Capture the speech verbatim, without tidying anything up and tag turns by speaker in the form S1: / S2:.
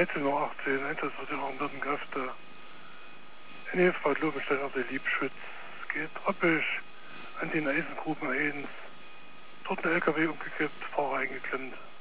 S1: dreizehn Uhr achtzehn, Einsatzversicherung Wirtenkräfte. In Hilfsbad Lobenstein, also Liebschütz. Es geht Röppisch an den Eisengruben eins. Dort ein L K W umgekippt, Fahrer eingeklemmt.